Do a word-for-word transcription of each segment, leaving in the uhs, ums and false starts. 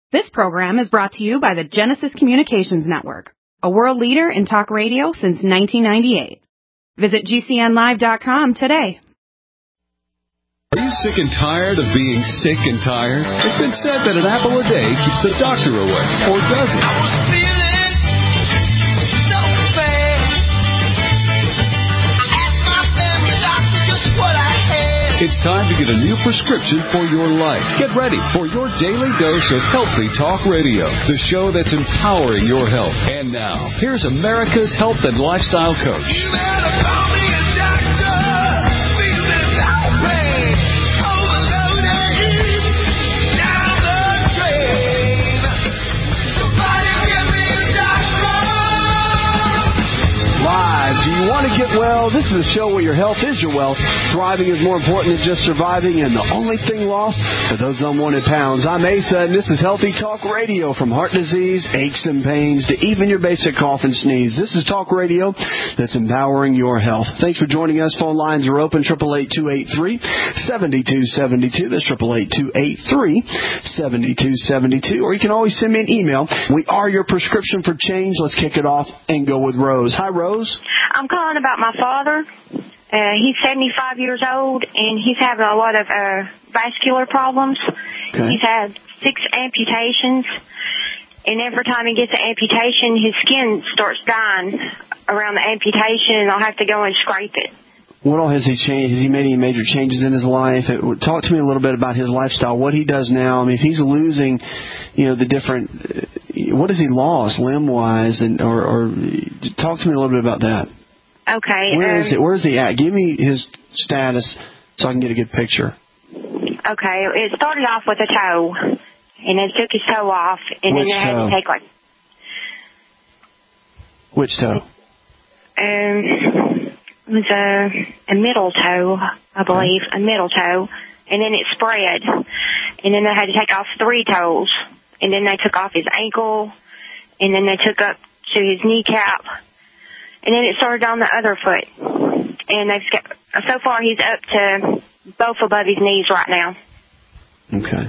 This program is brought to you by the Genesis Communications Network, a world leader in talk radio since nineteen ninety-eight. Visit G C N live dot com today. Are you sick and tired of being sick and tired? It's been said that an apple a day keeps the doctor away, or does it? I was feeling so bad. I asked my family doctor just what I had. It's time to get a new prescription for your life. Get ready for your daily dose of Healthy Talk Radio, the show that's empowering your health. And now, here's America's health and lifestyle coach. You better call me a doctor. Feeling outraged, overloaded, down the drain. Somebody give me a doctor. Live. Do you want to get well? This is a show where your health is your wealth. Thriving is more important than just surviving, and the only thing lost are those unwanted pounds. I'm Asa, and this is Healthy Talk Radio. From heart disease, aches and pains, to even your basic cough and sneeze. This is Talk Radio that's empowering your health. Thanks for joining us. Phone lines are open, eight eight eight, two eight three, seven two seven two. That's eight eight eight, two eight three, seven two seven two. Or you can always send me an email. We are your prescription for change. Let's kick it off and go with Rose. Hi, Rose. I'm calling about my father. Uh, he's seventy-five years old, and he's having a lot of uh, vascular problems. Okay. He's had six amputations, and every time he gets an amputation, his skin starts dying around the amputation, and I'll have to go and scrape it. What all has he changed? Has he made any major changes in his life? It, talk to me a little bit about his lifestyle, what he does now. I mean, if he's losing, you know, the different, what has he lost limb-wise, and or, or talk to me a little bit about that. Okay. Where um, is it? Where is he at? Give me his status so I can get a good picture. Okay. It started off with a toe, and then took his toe off, and Which then they had toe? to take like. Which toe? Um, it was a a middle toe, I believe, a middle toe, and then it spread, and then they had to take off three toes, and then they took off his ankle, and then they took up to his kneecap. And then it started on the other foot. And they've got, so far he's up to both above his knees right now. Okay.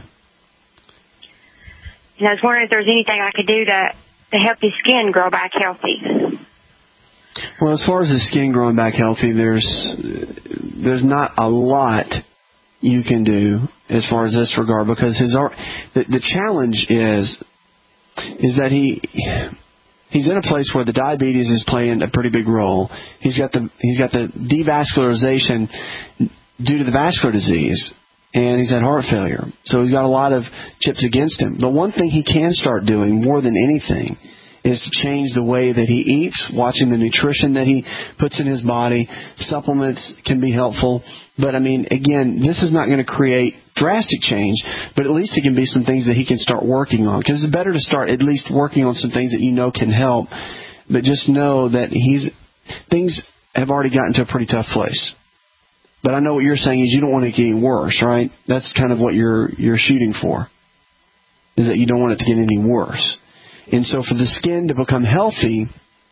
And I was wondering if there's anything I could do to, to help his skin grow back healthy. Well, as far as his skin growing back healthy, there's there's not a lot you can do as far as this regard, because his the, the challenge is is that he... He's in a place where the diabetes is playing a pretty big role. He's got the he's got the devascularization due to the vascular disease, and he's had heart failure. So he's got a lot of chips against him. The one thing he can start doing more than anything is to change the way that he eats, watching the nutrition that he puts in his body. Supplements can be helpful. But, I mean, again, this is not going to create drastic change, but at least it can be some things that he can start working on. Because it's better to start at least working on some things that you know can help. But just know that he's things have already gotten to a pretty tough place. But I know what you're saying is you don't want it getting worse, right? That's kind of what you're you're shooting for, is that you don't want it to get any worse. And so for the skin to become healthy,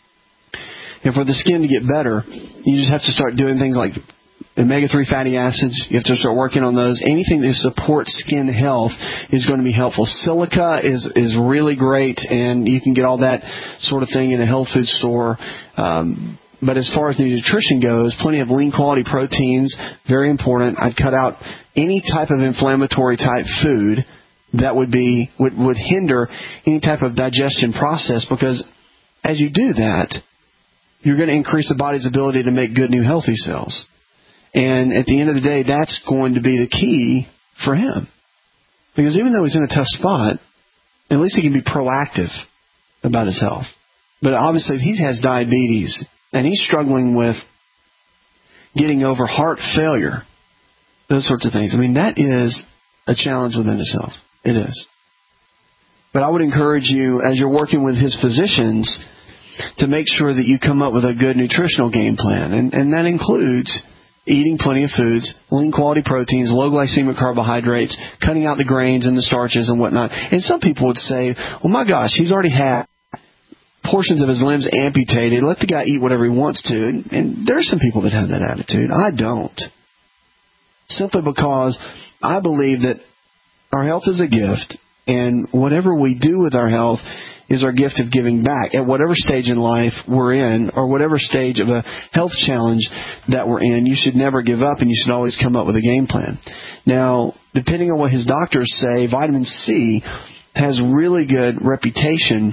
and for the skin to get better, you just have to start doing things like omega three fatty acids. You have to start working on those. Anything that supports skin health is going to be helpful. Silica is, is really great, and you can get all that sort of thing in a health food store. Um, but as far as the nutrition goes, plenty of lean quality proteins, very important. I'd cut out any type of inflammatory type food that would be would, would hinder any type of digestion process, because as you do that, you're going to increase the body's ability to make good new healthy cells. And at the end of the day, that's going to be the key for him. Because even though he's in a tough spot, at least he can be proactive about his health. But obviously, if he has diabetes and he's struggling with getting over heart failure, those sorts of things, I mean, that is a challenge within itself. It is. But I would encourage you, as you're working with his physicians, to make sure that you come up with a good nutritional game plan. And, and that includes eating plenty of foods, lean quality proteins, low glycemic carbohydrates, cutting out the grains and the starches and whatnot. And some people would say, well, my gosh, he's already had portions of his limbs amputated. Let the guy eat whatever he wants to. And, and there's some people that have that attitude. I don't. Simply because I believe that our health is a gift, And whatever we do with our health is our gift of giving back at whatever stage in life we're in, or whatever stage of a health challenge that we're in. You should never give up, and you should always come up with a game plan. Now, depending on what his doctors say, vitamin C has really good reputation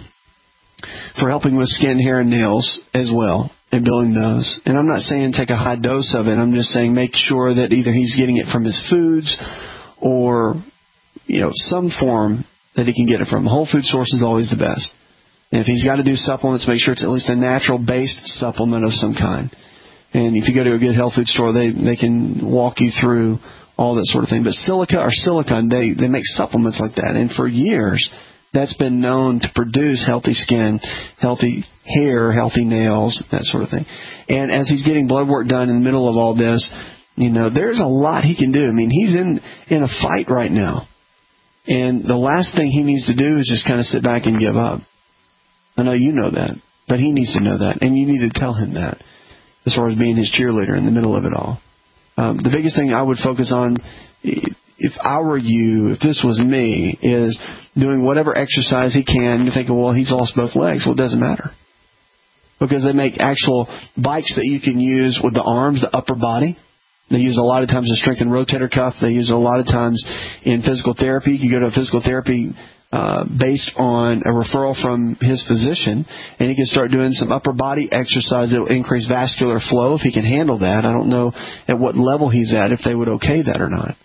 for helping with skin, hair, and nails as well, and building those. And I'm not saying take a high dose of it. I'm just saying make sure that either he's getting it from his foods or, you know, some form that he can get it from. Whole food source is always the best. And if he's got to do supplements, make sure it's at least a natural-based supplement of some kind. And if you go to a good health food store, they they can walk you through all that sort of thing. But silica or silicone, they, they make supplements like that. And for years, that's been known to produce healthy skin, healthy hair, healthy nails, that sort of thing. And as he's getting blood work done in the middle of all this, you know, there's a lot he can do. I mean, he's in, in a fight right now. And the last thing he needs to do is just kind of sit back and give up. I know you know that, but he needs to know that, and you need to tell him that as far as being his cheerleader in the middle of it all. Um, the biggest thing I would focus on, if I were you, if this was me, is doing whatever exercise he can. You're thinking, well, he's lost both legs. Well, it doesn't matter. Because they make actual bikes that you can use with the arms, the upper body. They use a lot of times a strength and rotator cuff. They use a lot of times in physical therapy. You go to a physical therapy uh, based on a referral from his physician, and he can start doing some upper body exercise that will increase vascular flow if he can handle that. I don't know at what level he's at, if they would okay that or not.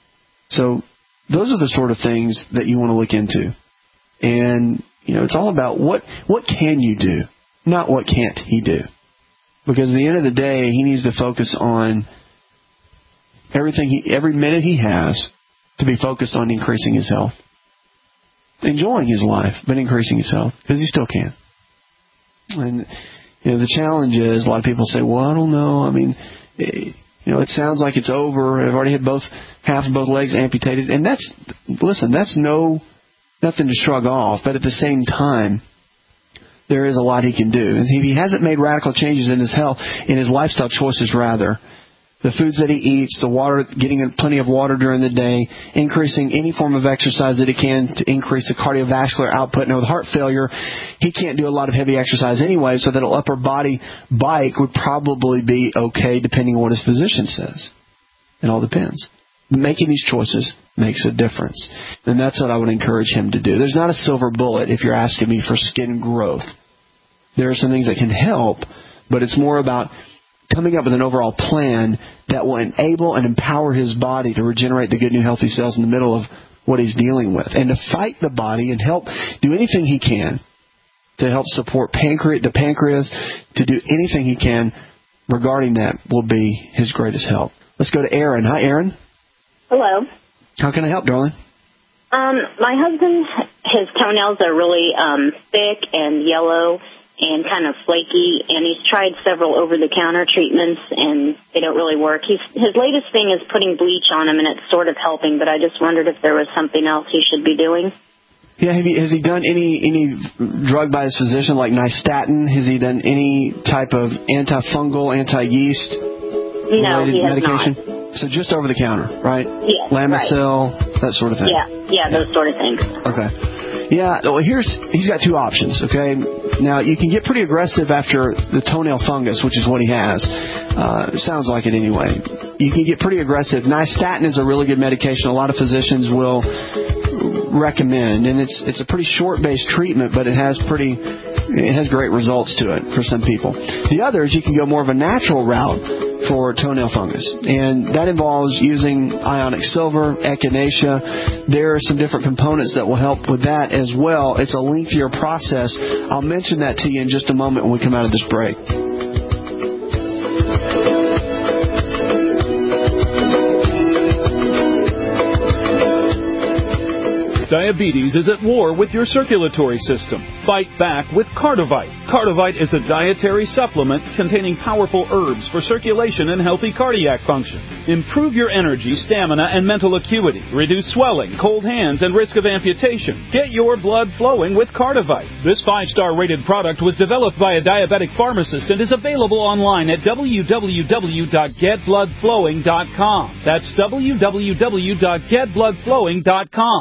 So those are the sort of things that you want to look into. And, you know, it's all about what what can you do, not what can't he do. Because at the end of the day, he needs to focus on everything, he, every minute he has to be focused on increasing his health. Enjoying his life, but increasing his health, because he still can. And, you know, the challenge is, a lot of people say, well, I don't know, I mean, it, you know, it sounds like it's over. I've already had both, half of both legs amputated. And that's, listen, that's no, nothing to shrug off. But at the same time, there is a lot he can do. And if he hasn't made radical changes in his health, in his lifestyle choices rather, the foods that he eats, the water, getting plenty of water during the day, increasing any form of exercise that he can to increase the cardiovascular output. Now, with heart failure, he can't do a lot of heavy exercise anyway, so that an upper body bike would probably be okay depending on what his physician says. It all depends. Making these choices makes a difference. And that's what I would encourage him to do. There's not a silver bullet if you're asking me for skin growth. There are some things that can help, but it's more about coming up with an overall plan that will enable and empower his body to regenerate the good new healthy cells in the middle of what he's dealing with, and to fight the body and help do anything he can to help support pancreas, the pancreas, to do anything he can regarding that will be his greatest help. Let's go to Aaron. Hi, Aaron. Hello. How can I help, darling? Um, my husband, his toenails are really um, thick and yellow and kind of flaky, and he's tried several over-the-counter treatments, and they don't really work. He's, his latest thing is putting bleach on them, and it's sort of helping, but I just wondered if there was something else he should be doing. Yeah, have he, has he done any any drug by his physician, like nystatin? Has he done any type of antifungal, anti-yeast no, he has medication? Not. So just over the counter, right? Yes, Lamisil, right. That sort of thing. Yeah, yeah, those sort of things. Okay. Yeah, well, here's he's got two options, okay? Now, you can get pretty aggressive after the toenail fungus, which is what he has. Uh, sounds like it anyway. You can get pretty aggressive. Nystatin is a really good medication. A lot of physicians will recommend, and it's it's a pretty short-based treatment, but it has pretty it has great results to it for some people. The other is you can go more of a natural route for toenail fungus, and that involves using ionic silver, echinacea. There are some different components that will help with that as well. It's a lengthier process. I'll mention that to you in just a moment when we come out of this break. Diabetes is at war with your circulatory system. Fight back with Cardivite. Cardivite is a dietary supplement containing powerful herbs for circulation and healthy cardiac function. Improve your energy, stamina, and mental acuity. Reduce swelling, cold hands, and risk of amputation. Get your blood flowing with Cardivite. This five-star rated product was developed by a diabetic pharmacist and is available online at w w w dot get blood flowing dot com. That's w w w dot get blood flowing dot com.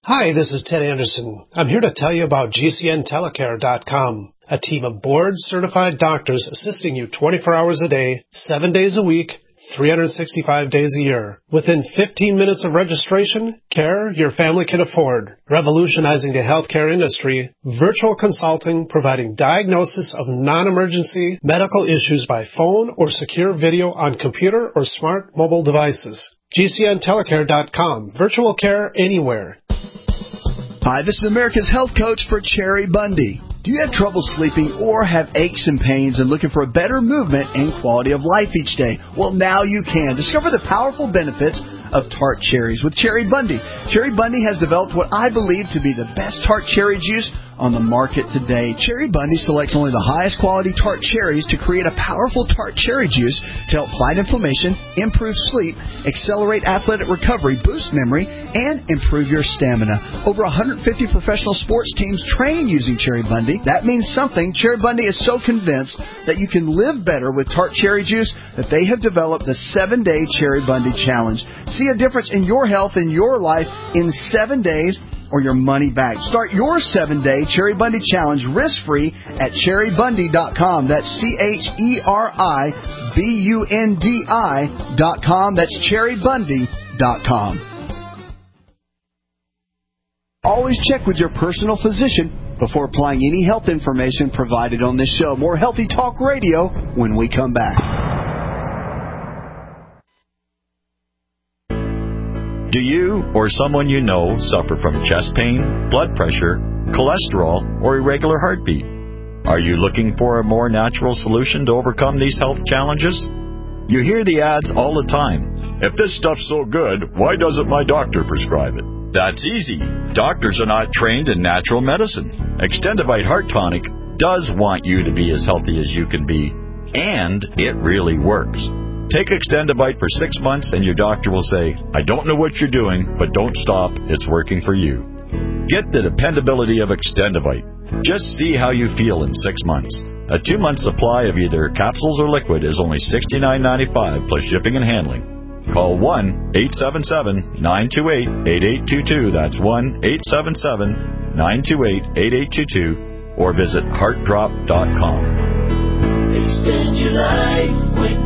Hi, this is Ted Anderson. I'm here to tell you about G C N telecare dot com, a team of board-certified doctors assisting you twenty-four hours a day, seven days a week, three hundred sixty-five days a year. Within fifteen minutes of registration, care your family can afford. Revolutionizing the healthcare industry, virtual consulting providing diagnosis of non-emergency medical issues by phone or secure video on computer or smart mobile devices. G C N telecare dot com. Virtual care anywhere. Hi, this is America's Health Coach for Cherry Bundy. Do you have trouble sleeping or have aches and pains and looking for a better movement and quality of life each day? Well, now you can. Discover the powerful benefits of tart cherries with Cherry Bundy. Cherry Bundy has developed what I believe to be the best tart cherry juice on the market today. Cherry Bundy selects only the highest quality tart cherries to create a powerful tart cherry juice to help fight inflammation, improve sleep, accelerate athletic recovery, boost memory, and improve your stamina. Over one hundred fifty professional sports teams train using Cherry Bundy. That means something. Cherry Bundy is so convinced that you can live better with tart cherry juice that they have developed the seven-day Cherry Bundy Challenge. See a difference in your health and your life in seven days or your money back. Start your seven-day Cherry Bundy Challenge risk-free at cherry bundy dot com. That's C H E R I B U N D I dot com. That's cherry bundy dot com. Always check with your personal physician before applying any health information provided on this show. More Healthy Talk Radio when we come back. Do you or someone you know suffer from chest pain, blood pressure, cholesterol, or irregular heartbeat? Are you looking for a more natural solution to overcome these health challenges? You hear the ads all the time. If this stuff's so good, why doesn't my doctor prescribe it? That's easy. Doctors are not trained in natural medicine. Extendivite Heart Tonic does want you to be as healthy as you can be, and it really works. Take Extendivite for six months and your doctor will say, I don't know what you're doing, but don't stop. It's working for you. Get the dependability of Extendivite. Just see how you feel in six months. A two-month supply of either capsules or liquid is only sixty-nine ninety-five plus shipping and handling. Call one eight seven seven, nine two eight, eight eight two two. That's one eight seven seven, nine two eight, eight eight two two or visit heart drop dot com. Extend your life with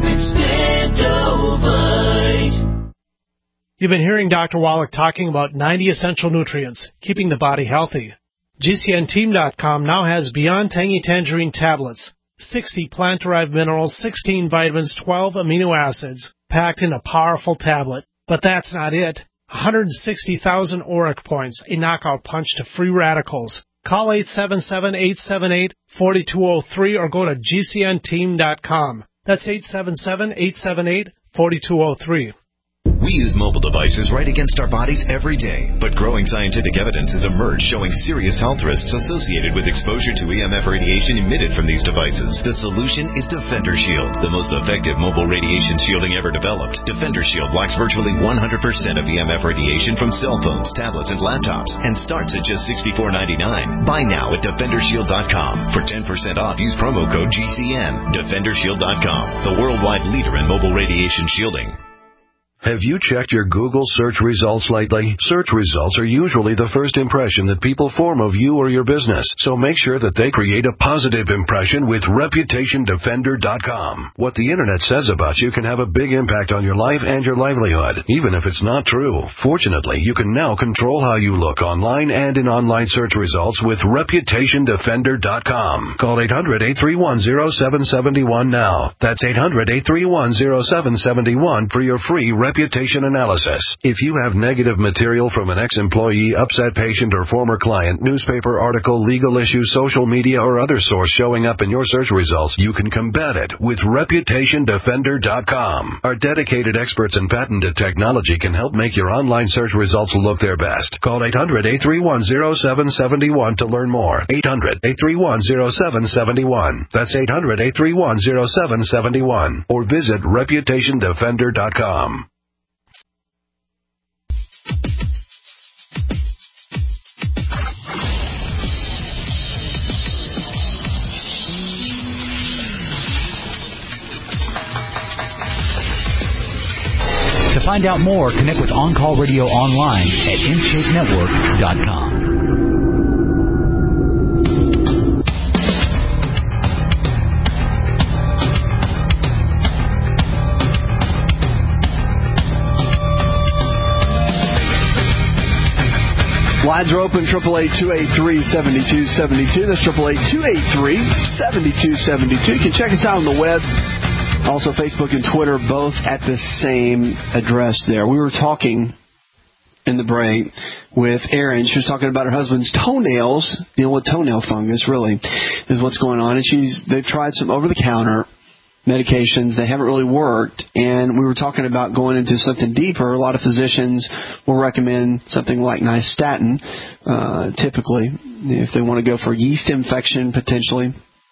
Extendovite. You've been hearing Doctor Wallach talking about ninety essential nutrients, keeping the body healthy. G C N team dot com now has Beyond Tangy Tangerine tablets, sixty plant-derived minerals, sixteen vitamins, twelve amino acids, packed in a powerful tablet. But that's not it. one hundred sixty thousand auric points, a knockout punch to free radicals. Call eight seven seven, eight seven eight, four two zero three or go to G C N team dot com. That's eight seven seven, eight seven eight, four two zero three. We use mobile devices right against our bodies every day, but growing scientific evidence has emerged showing serious health risks associated with exposure to E M F radiation emitted from these devices. The solution is Defender Shield, the most effective mobile radiation shielding ever developed. Defender Shield blocks virtually one hundred percent of E M F radiation from cell phones, tablets, and laptops, and starts at just sixty-four ninety-nine. Buy now at defender shield dot com. For ten percent off, use promo code G C N. defender shield dot com, the worldwide leader in mobile radiation shielding. Have you checked your Google search results lately? Search results are usually the first impression that people form of you or your business, so make sure that they create a positive impression with reputation defender dot com. What the internet says about you can have a big impact on your life and your livelihood, even if it's not true. Fortunately, you can now control how you look online and in online search results with reputation defender dot com. Call eight hundred, eight three one, zero seven seven one now. That's eight hundred, eight three one, zero seven seven one for your free reputation analysis. If you have negative material from an ex-employee, upset patient, or former client, newspaper article, legal issue, social media, or other source showing up in your search results, you can combat it with reputation defender dot com. Our dedicated experts in patented technology can help make your online search results look their best. Call eight hundred, eight three one, zero seven seven one to learn more. eight hundred, eight three one, zero seven seven one. That's eight hundred, eight three one, zero seven seven one. Or visit reputation defender dot com. To find out more, connect with On Call Radio online at in shape network dot com. Lines are open, triple eight, two eight three, seven two seven two. That's triple eight, two eight three, seven two seven two. You can check us out on the web. Also, Facebook and Twitter, both at the same address there. We were talking in the break with Erin. She was talking about her husband's toenails, dealing with toenail fungus, really, is what's going on. And she's they've tried some over-the-counter medications. They haven't really worked, and we were talking about going into something deeper. A lot of physicians will recommend something like nystatin, uh, typically, if they want to go for yeast infection, potentially,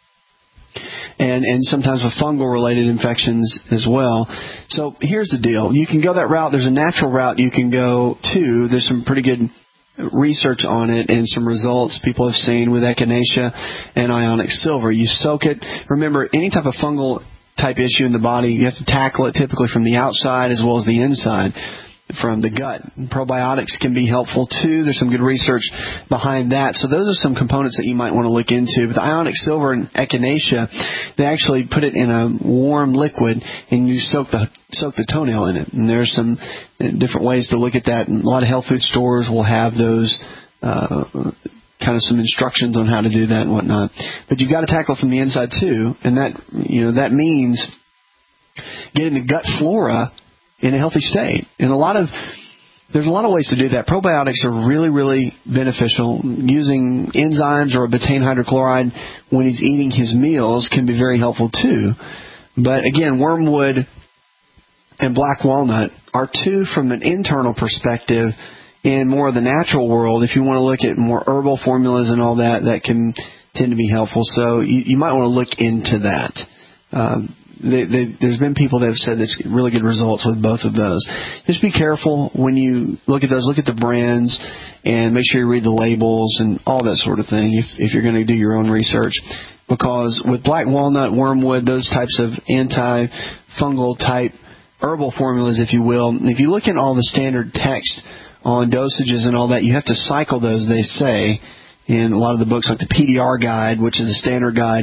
and and sometimes with fungal-related infections as well. So here's the deal. You can go that route. There's a natural route you can go to. There's some pretty good research on it and some results people have seen with echinacea and ionic silver. You soak it. Remember, any type of fungal type issue in the body, you have to tackle it typically from the outside as well as the inside, from the gut. Probiotics can be helpful too. There's some good research behind that. So those are some components that you might want to look into. But the ionic silver and echinacea, they actually put it in a warm liquid and you soak the soak the toenail in it. And there's some different ways to look at that. And a lot of health food stores will have those uh, kind of some instructions on how to do that and whatnot. But you've got to tackle it from the inside too. And that, you know, that means getting the gut flora in a healthy state. And a lot of, there's a lot of ways to do that. Probiotics are really, really beneficial. Using enzymes or a betaine hydrochloride when he's eating his meals can be very helpful too. But again, wormwood and black walnut are two from an internal perspective in more of the natural world. If you want to look at more herbal formulas and all that, that can tend to be helpful. So you, you might want to look into that. Um, They, they, there's been people that have said that's really good results with both of those. Just be careful when you look at those. Look at the brands and make sure you read the labels and all that sort of thing if, if you're going to do your own research. Because with black walnut, wormwood, those types of anti-fungal type herbal formulas, if you will, if you look at all the standard text on dosages and all that, you have to cycle those, they say, in a lot of the books like the P D R guide, which is a standard guide.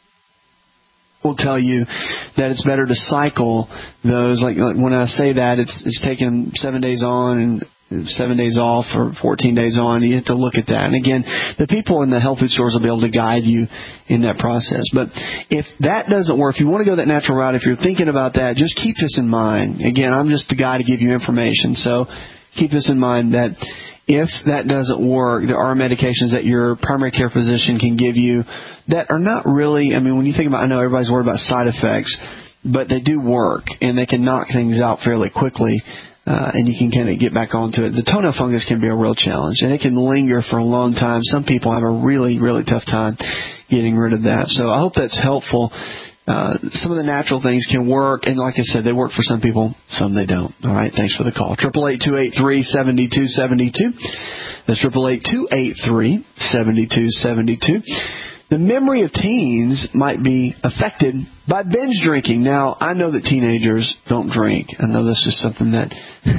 Will tell you that it's better to cycle those. Like, like when I say that, it's it's taking them seven days on and seven days off or fourteen days on. You have to look at that. And again, the people in the health food stores will be able to guide you in that process. But if that doesn't work, if you want to go that natural route, if you're thinking about that, just keep this in mind. Again, I'm just the guy to give you information. So keep this in mind that if that doesn't work, there are medications that your primary care physician can give you that are not really, I mean, when you think about, I know everybody's worried about side effects, but they do work, and they can knock things out fairly quickly, uh, and you can kind of get back onto it. The toenail fungus can be a real challenge, and it can linger for a long time. Some people have a really, really tough time getting rid of that. So I hope that's helpful. Uh, some of the natural things can work, and like I said, they work for some people, some they don't. All right, thanks for the call. triple eight, two eight three, seven two seven two. That's triple eight, two eight three, seven two seven two. The memory of teens might be affected by binge drinking. Now, I know that teenagers don't drink. I know this is something that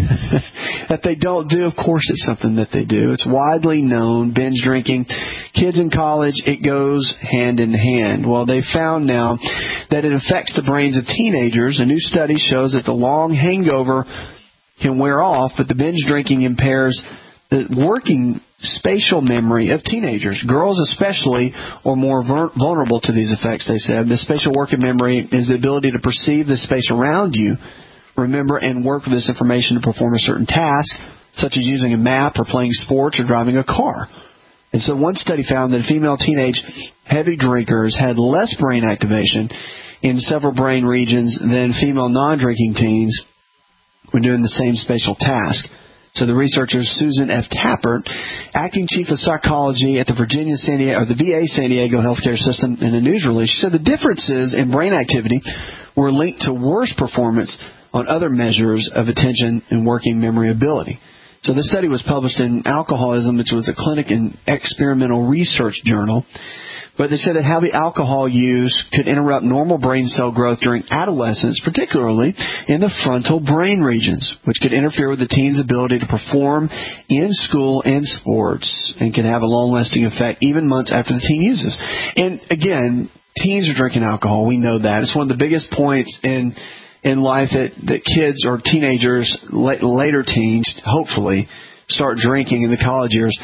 that they don't do. Of course, it's something that they do. It's widely known, binge drinking. Kids in college, it goes hand in hand. Well, they found now that it affects the brains of teenagers. A new study shows that the long hangover can wear off, but the binge drinking impairs the working spatial memory of teenagers. Girls especially are more vulnerable to these effects, they said. The spatial working memory is the ability to perceive the space around you, remember and work with this information to perform a certain task, such as using a map or playing sports or driving a car. And so one study found that female teenage heavy drinkers had less brain activation in several brain regions than female non-drinking teens when doing the same spatial task. So the researcher Susan F. Tappert, acting chief of psychology at the Virginia San Diego, or the V A San Diego healthcare system, in a news release, she said the differences in brain activity were linked to worse performance on other measures of attention and working memory ability. So this study was published in Alcoholism, which was a clinic and experimental research journal. But they said that heavy alcohol use could interrupt normal brain cell growth during adolescence, particularly in the frontal brain regions, which could interfere with the teen's ability to perform in school and sports, and can have a long-lasting effect even months after the teen uses. And again, teens are drinking alcohol. We know that. It's one of the biggest points in in life that, that kids or teenagers, later teens, hopefully, start drinking in the college years.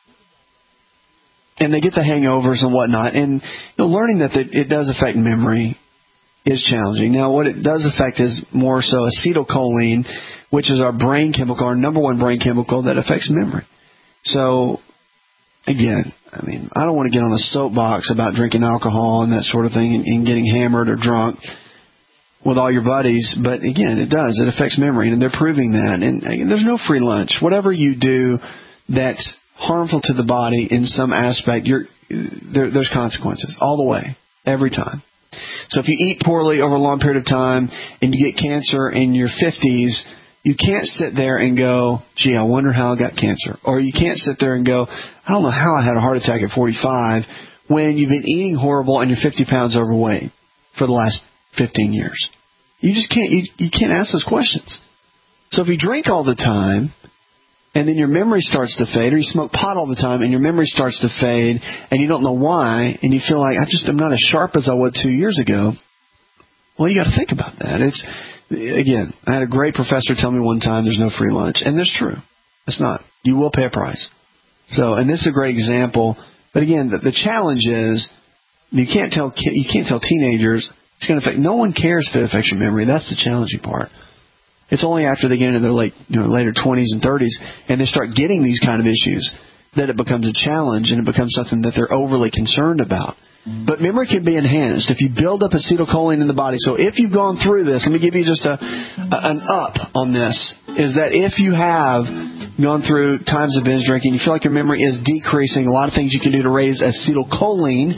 And they get the hangovers and whatnot. And you know, learning that it does affect memory is challenging. Now, what it does affect is more so acetylcholine, which is our brain chemical, our number one brain chemical that affects memory. So, again, I mean, I don't want to get on a soapbox about drinking alcohol and that sort of thing and, and getting hammered or drunk with all your buddies. But, again, it does. It affects memory, and they're proving that. And, and there's no free lunch. Whatever you do that's harmful to the body in some aspect, you're, there, there's consequences all the way, every time. So if you eat poorly over a long period of time and you get cancer in your fifties, you can't sit there and go, gee, I wonder how I got cancer. Or you can't sit there and go, I don't know how I had a heart attack at forty-five, when you've been eating horrible and you're fifty pounds overweight for the last fifteen years. You just can't, you, you can't ask those questions. So if you drink all the time, and then your memory starts to fade, or you smoke pot all the time and your memory starts to fade, and you don't know why, and you feel like, I just am not as sharp as I was two years ago, well, you got to think about that. It's, again, I had a great professor tell me one time there's no free lunch, and that's true. It's not. You will pay a price. So, and this is a great example, but again, the, the challenge is, you can't tell you can't tell teenagers it's going to affect. No one cares if it affects your memory. That's the challenging part. It's only after they get into their late, you know, later twenties and thirties and they start getting these kind of issues that it becomes a challenge and it becomes something that they're overly concerned about. But memory can be enhanced if you build up acetylcholine in the body. So if you've gone through this, let me give you just a, a an up on this, is that if you have gone through times of binge drinking, you feel like your memory is decreasing, a lot of things you can do to raise acetylcholine: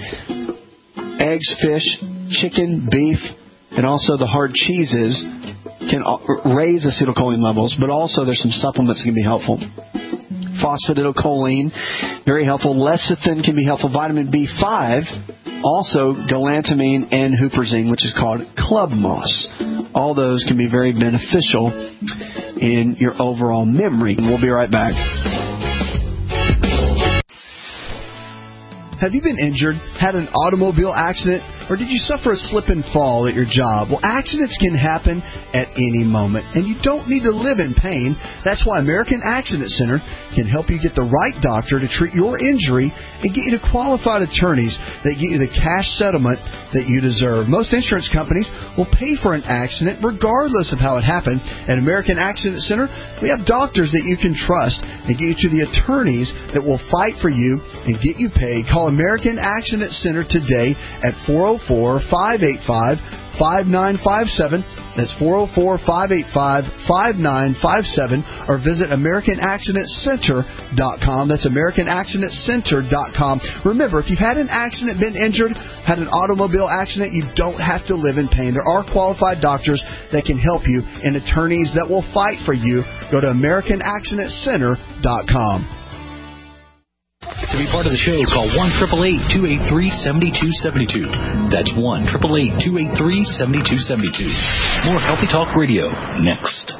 eggs, fish, chicken, beef, and also the hard cheeses can raise acetylcholine levels, but also there's some supplements that can be helpful. Phosphatidylcholine, very helpful. Lecithin can be helpful. Vitamin B five, also galantamine and huperzine, which is called club moss. All those can be very beneficial in your overall memory. We'll be right back. Have you been injured, had an automobile accident, or did you suffer a slip and fall at your job? Well, accidents can happen at any moment, and you don't need to live in pain. That's why American Accident Center can help you get the right doctor to treat your injury and get you to qualified attorneys that get you the cash settlement that you deserve. Most insurance companies will pay for an accident regardless of how it happened. At American Accident Center, we have doctors that you can trust and get you to the attorneys that will fight for you and get you paid. Call American Accident Center today at four oh four, five eight five, five nine five seven. That's four oh four, five eight five, five nine five seven. Or visit American Accident Center dot com. That's American Accident Center dot com. Remember, if you've had an accident, been injured, had an automobile accident, you don't have to live in pain. There are qualified doctors that can help you and attorneys that will fight for you. Go to American Accident Center dot com. To be part of the show, call one eight eight eight, two eight three, seven two seven two. That's one eight eight eight, two eight three, seven two seven two. More Healthy Talk Radio next.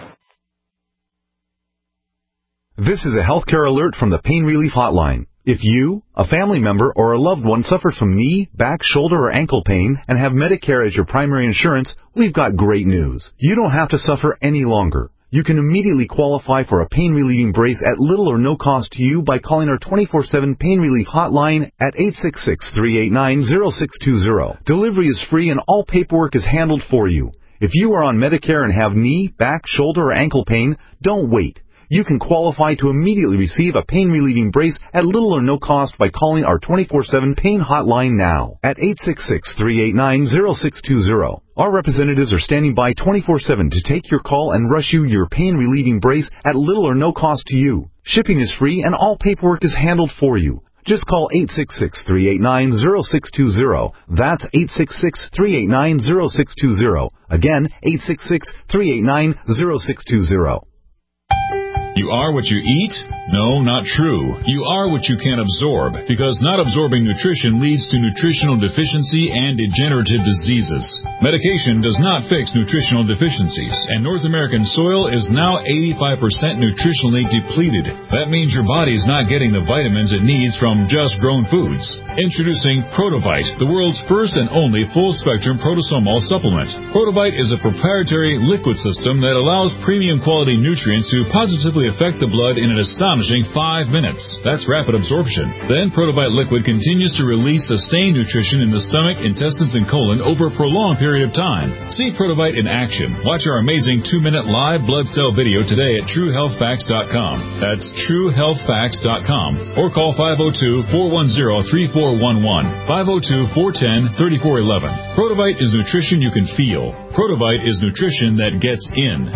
This is a healthcare alert from the Pain Relief Hotline. If you, a family member, or a loved one suffers from knee, back, shoulder, or ankle pain and have Medicare as your primary insurance, we've got great news. You don't have to suffer any longer. You can immediately qualify for a pain-relieving brace at little or no cost to you by calling our twenty-four seven Pain Relief Hotline at eight six six, three eight nine, zero six two zero. Delivery is free and all paperwork is handled for you. If you are on Medicare and have knee, back, shoulder, or ankle pain, don't wait. You can qualify to immediately receive a pain-relieving brace at little or no cost by calling our twenty-four seven Pain Hotline now at eight six six, three eight nine, zero six two zero. Our representatives are standing by twenty-four seven to take your call and rush you your pain-relieving brace at little or no cost to you. Shipping is free and all paperwork is handled for you. Just call eight six six, three eight nine, zero six two zero. That's eight six six, three eight nine, zero six two zero. Again, eight six six, three eight nine, zero six two zero. You are what you eat? No, not true. You are what you can absorb, because not absorbing nutrition leads to nutritional deficiency and degenerative diseases. Medication does not fix nutritional deficiencies, and North American soil is now eighty-five percent nutritionally depleted. That means your body's not getting the vitamins it needs from just grown foods. Introducing Protovite, the world's first and only full-spectrum protosomal supplement. Protovite is a proprietary liquid system that allows premium quality nutrients to positively affect the blood in an astonishing five minutes. That's rapid absorption. Then Protovite liquid continues to release sustained nutrition in the stomach, intestines, and colon over a prolonged period of time. See Protovite in action. Watch our amazing two-minute live blood cell video today at true health facts dot com. That's true health facts dot com. Or call five oh two, four one zero, three four one one, five oh two, four one zero, three four one one. Protovite is nutrition you can feel. Protovite is nutrition that gets in.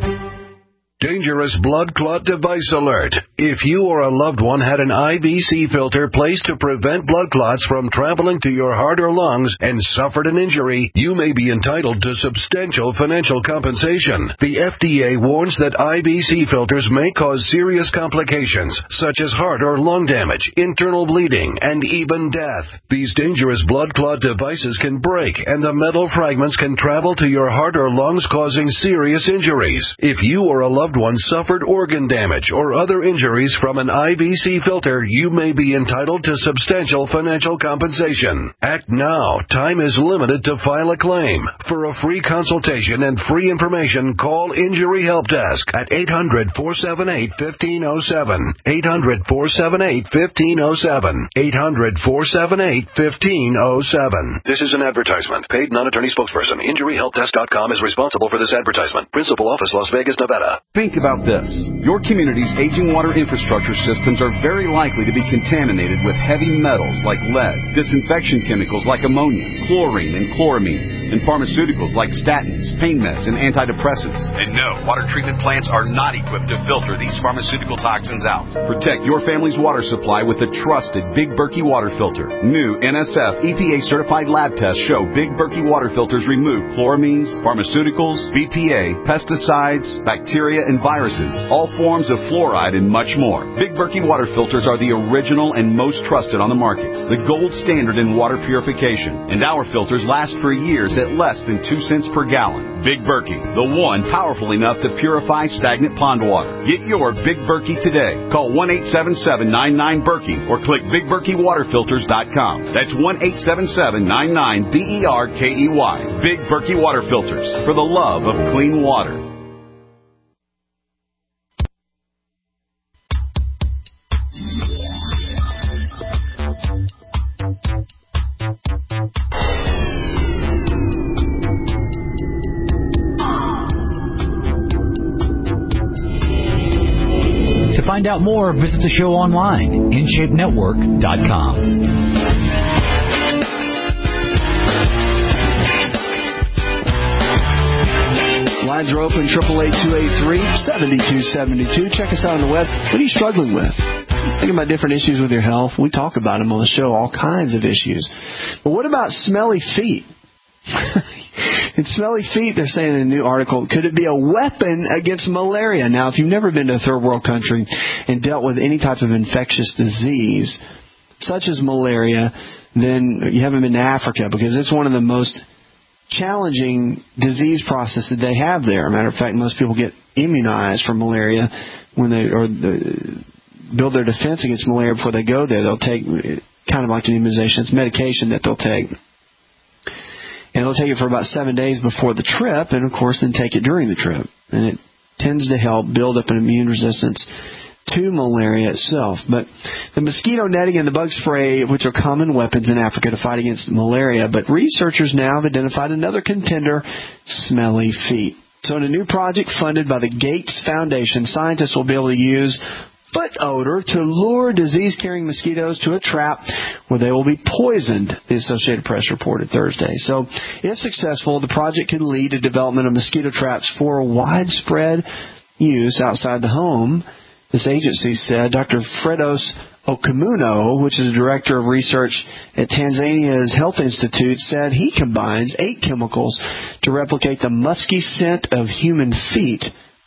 Dangerous blood clot device alert. If you or a loved one had an I V C filter placed to prevent blood clots from traveling to your heart or lungs and suffered an injury, you may be entitled to substantial financial compensation. The F D A warns that I V C filters may cause serious complications, such as heart or lung damage, internal bleeding, and even death. These dangerous blood clot devices can break, and the metal fragments can travel to your heart or lungs, causing serious injuries. If you or a loved one suffered organ damage or other injuries from an I V C filter, you may be entitled to substantial financial compensation. Act now. Time is limited to file a claim. For a free consultation and free information, call Injury Help Desk at eight hundred, four seven eight, one five zero seven, eight hundred, four seven eight, one five zero seven, eight hundred, four seven eight, one five zero seven. This is an advertisement. Paid non-attorney spokesperson. Injury Help Desk dot com is responsible for this advertisement. Principal office, Las Vegas, Nevada. Think about this. Your community's aging water infrastructure systems are very likely to be contaminated with heavy metals like lead, disinfection chemicals like ammonia, chlorine and chloramines, and pharmaceuticals like statins, pain meds, and antidepressants. And no, water treatment plants are not equipped to filter these pharmaceutical toxins out. Protect your family's water supply with the trusted Big Berkey water filter. New N S F E P A-certified lab tests show Big Berkey water filters remove chloramines, pharmaceuticals, B P A, pesticides, bacteria, and viruses, all forms of fluoride, and much more. Big Berkey water filters are the original and most trusted on the market, the gold standard in water purification, and our filters last for years at less than two cents per gallon. Big Berkey, the one powerful enough to purify stagnant pond water. Get your Big Berkey today. Call one eight seven seven, nine nine, Berkey or click big berkey water filters dot com. That's one eight seven seven, nine nine, B E R K E Y. Big Berkey water filters, for the love of clean water. To find out more, visit the show online, in shape network dot com. Lines are open, eight eight eight, two eight three, seven two seven two. Check us out on the web. What are you struggling with? Thinking about different issues with your health. We talk about them on the show, all kinds of issues. But what about smelly feet? And smelly feet, they're saying in a new article, could it be a weapon against malaria? Now, if you've never been to a third world country and dealt with any type of infectious disease, such as malaria, then you haven't been to Africa, because it's one of the most challenging disease processes they have there. Matter of fact, most people get immunized for malaria when they or the, build their defense against malaria before they go there. They'll take, kind of like an immunization, it's medication that they'll take. And they'll take it for about seven days before the trip, and, of course, then take it during the trip. And it tends to help build up an immune resistance to malaria itself. But the mosquito netting and the bug spray, which are common weapons in Africa to fight against malaria, but researchers now have identified another contender, smelly feet. So in a new project funded by the Gates Foundation, scientists will be able to use foot odor to lure disease-carrying mosquitoes to a trap where they will be poisoned, the Associated Press reported Thursday. So, if successful, the project could lead to development of mosquito traps for widespread use outside the home. This agency said. Doctor Fredos Okamuno, which is the director of research at Tanzania's Health Institute, said he combines eight chemicals to replicate the musky scent of human feet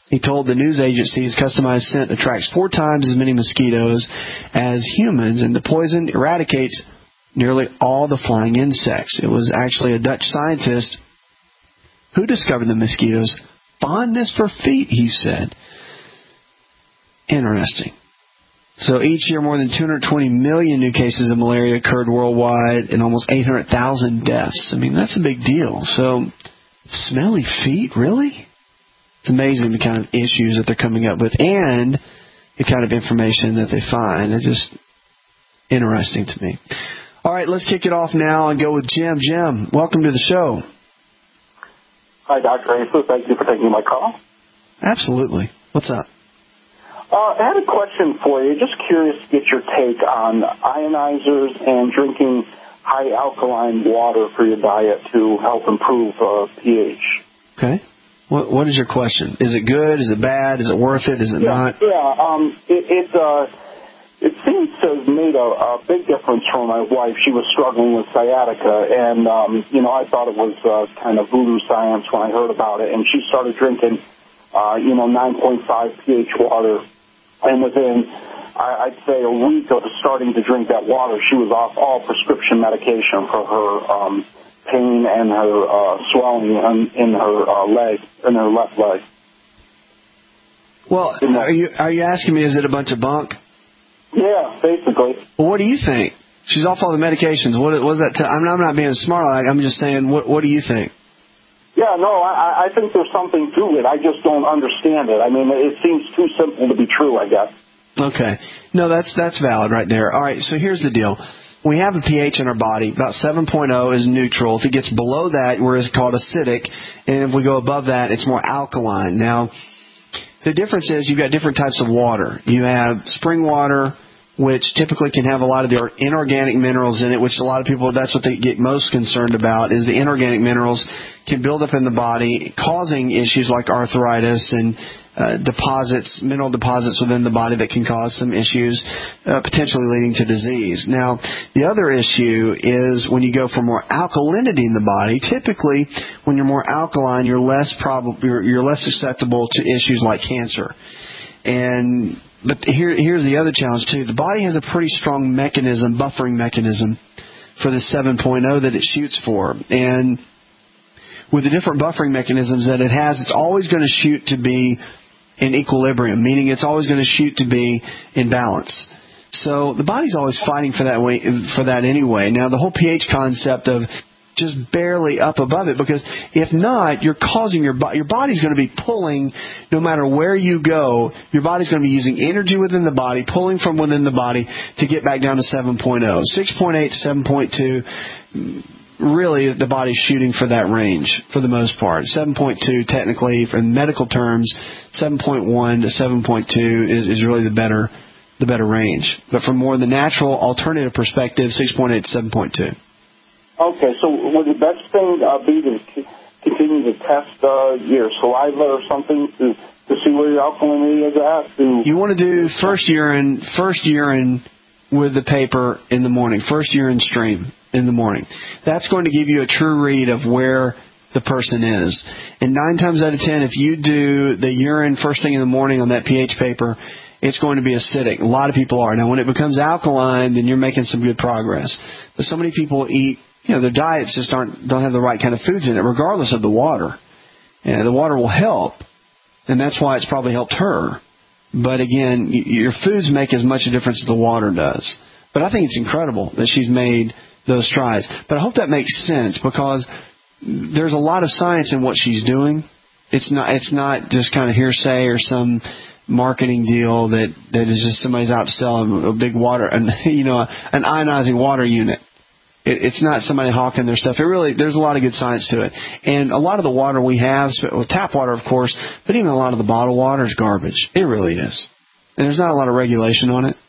He told the news agency his customized scent attracts four times as many mosquitoes as humans, and the poison eradicates nearly all the flying insects. It was actually a Dutch scientist who discovered the mosquitoes' fondness for feet, he said. Interesting. So each year, more than two hundred twenty million new cases of malaria occurred worldwide and almost eight hundred thousand deaths. I mean, that's a big deal. So, smelly feet, really? It's amazing the kind of issues that they're coming up with and the kind of information that they find. It's just interesting to me. All right, let's kick it off now and go with Jim. Jim, welcome to the show. Hi, Doctor Asa. Thank you for taking my call. Absolutely. What's up? Uh, I had a question for you. Just curious to get your take on ionizers and drinking high alkaline water for your diet to help improve uh, pH. Okay. What What is your question? Is it good? Is it bad? Is it worth it? Is it yeah, not? Yeah. Um. It it, uh, it seems to have made a, a big difference for my wife. She was struggling with sciatica, and um, you know, I thought it was uh, kind of voodoo science when I heard about it. And she started drinking, uh, you know, nine point five pH water, and within, I, I'd say, a week of starting to drink that water, she was off all prescription medication for her um, pain and her uh, swelling in, in her uh, leg, in her left leg. Well, are you are you asking me, is it a bunch of bunk? Yeah, basically. Well, what do you think? She's off all the medications. What was that? T- I'm, I'm not being smart. Like, I'm just saying, what what do you think? Yeah, no, I, I think there's something to it. I just don't understand it. I mean, it seems too simple to be true, I guess. Okay. No, that's that's valid right there. All right, so here's the deal. We have a pH in our body. About seven point oh is neutral. If it gets below that, we're called acidic. And if we go above that, it's more alkaline. Now, the difference is you've got different types of water. You have spring water, which typically can have a lot of the inorganic minerals in it, which a lot of people, that's what they get most concerned about, is the inorganic minerals can build up in the body, causing issues like arthritis and uh, deposits, mineral deposits within the body that can cause some issues, uh, potentially leading to disease. Now, the other issue is when you go for more alkalinity in the body, typically when you're more alkaline, you're less probable, you're, you're less susceptible to issues like cancer. And But here, here's the other challenge, too. The body has a pretty strong mechanism, buffering mechanism, for the seven point oh that it shoots for. And with the different buffering mechanisms that it has, it's always going to shoot to be in equilibrium, meaning it's always going to shoot to be in balance. So the body's always fighting for that way, for that anyway. Now, the whole pH concept of just barely up above it, because if not, you're causing your body, your body's going to be pulling no matter where you go. Your body's going to be using energy within the body, pulling from within the body to get back down to seven point oh. six point eight to seven point two, really the body's shooting for that range for the most part. seven point two technically, in medical terms, seven point one to seven point two is, is really the better the better range. But from more the natural alternative perspective, six point eight to seven point two. Okay, so would the best thing uh, be to c- continue to test uh, your saliva or something to, to see where your alkalinity is at? To you want to do first urine, first urine with the paper in the morning, first urine stream in the morning. That's going to give you a true read of where the person is. And nine times out of ten, if you do the urine first thing in the morning on that pH paper, it's going to be acidic. A lot of people are. Now, when it becomes alkaline, then you're making some good progress. But so many people eat, you know, their diets just aren't, don't have the right kind of foods in it, regardless of the water. And the water will help, and that's why it's probably helped her. But again, your foods make as much a difference as the water does. But I think it's incredible that she's made those strides. But I hope that makes sense, because there's a lot of science in what she's doing. It's not, it's not just kind of hearsay or some marketing deal that, that is just somebody's out to sell a big water, and you know, an ionizing water unit. It, it's not somebody hawking their stuff. It really, there's a lot of good science to it. And a lot of the water we have, well, tap water, of course, but even a lot of the bottled water is garbage. It really is. And there's not a lot of regulation on it.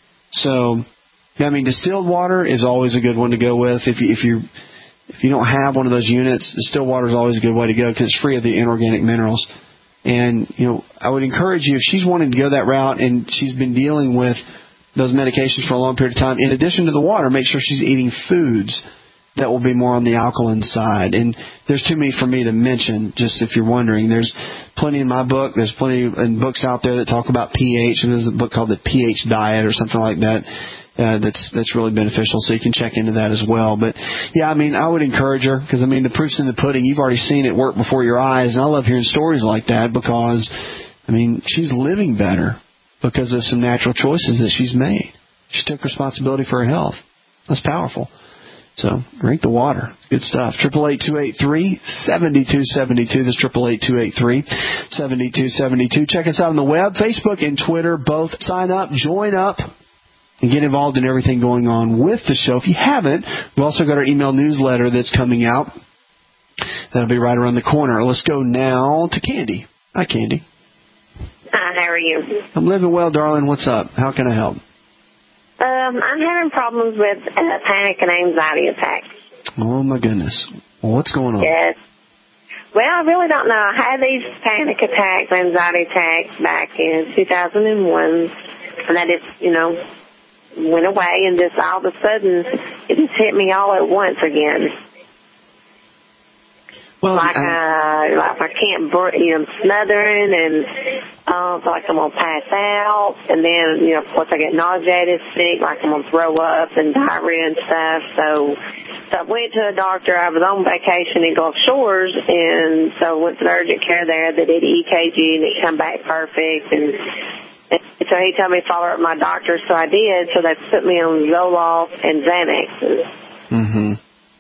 So, I mean, distilled water is always a good one to go with. If you, if you, if you don't have one of those units, distilled water is always a good way to go because it's free of the inorganic minerals. And, you know, I would encourage you, if she's wanting to go that route and she's been dealing with those medications for a long period of time, in addition to the water, make sure she's eating foods that will be more on the alkaline side. And there's too many for me to mention, just if you're wondering. There's plenty in my book. There's plenty in books out there that talk about pH. And there's a book called The pH Diet or something like that. Uh, that's that's really beneficial, so you can check into that as well. But, yeah, I mean, I would encourage her because, I mean, the proof's in the pudding. You've already seen it work before your eyes, and I love hearing stories like that because, I mean, she's living better because of some natural choices that she's made. She took responsibility for her health. That's powerful. So drink the water. Good stuff. eight eight eight, two eight three, seven two seven two. That's eight eight eight, two eight three, seven two seven two. Check us out on the web, Facebook and Twitter. Both sign up, join up, and get involved in everything going on with the show. If you haven't, we've also got our email newsletter that's coming out. That'll be right around the corner. Let's go now to Candy. Hi, Candy. Hi, how are you? I'm living well, darling. What's up? How can I help? Um, I'm having problems with uh, panic and anxiety attacks. Oh, my goodness. Well, what's going on? Yes. Well, I really don't know. I had these panic attacks, anxiety attacks back in two thousand one, and that just, you know, went away, and just all of a sudden, it just hit me all at once again. Well, like, I, uh, like I can't breathe, you know, I'm smothering, and uh, feel like I'm going to pass out, and then, you know, of course I get nauseated, sick, like I'm going to throw up, and diarrhea and stuff, so, so I went to a doctor. I was on vacation in Gulf Shores, and so I went to the urgent care there. They did E K G, and it came back perfect, and so he told me to follow up with my doctor, so I did. So they put me on Zoloft and Xanax. Mm-hmm.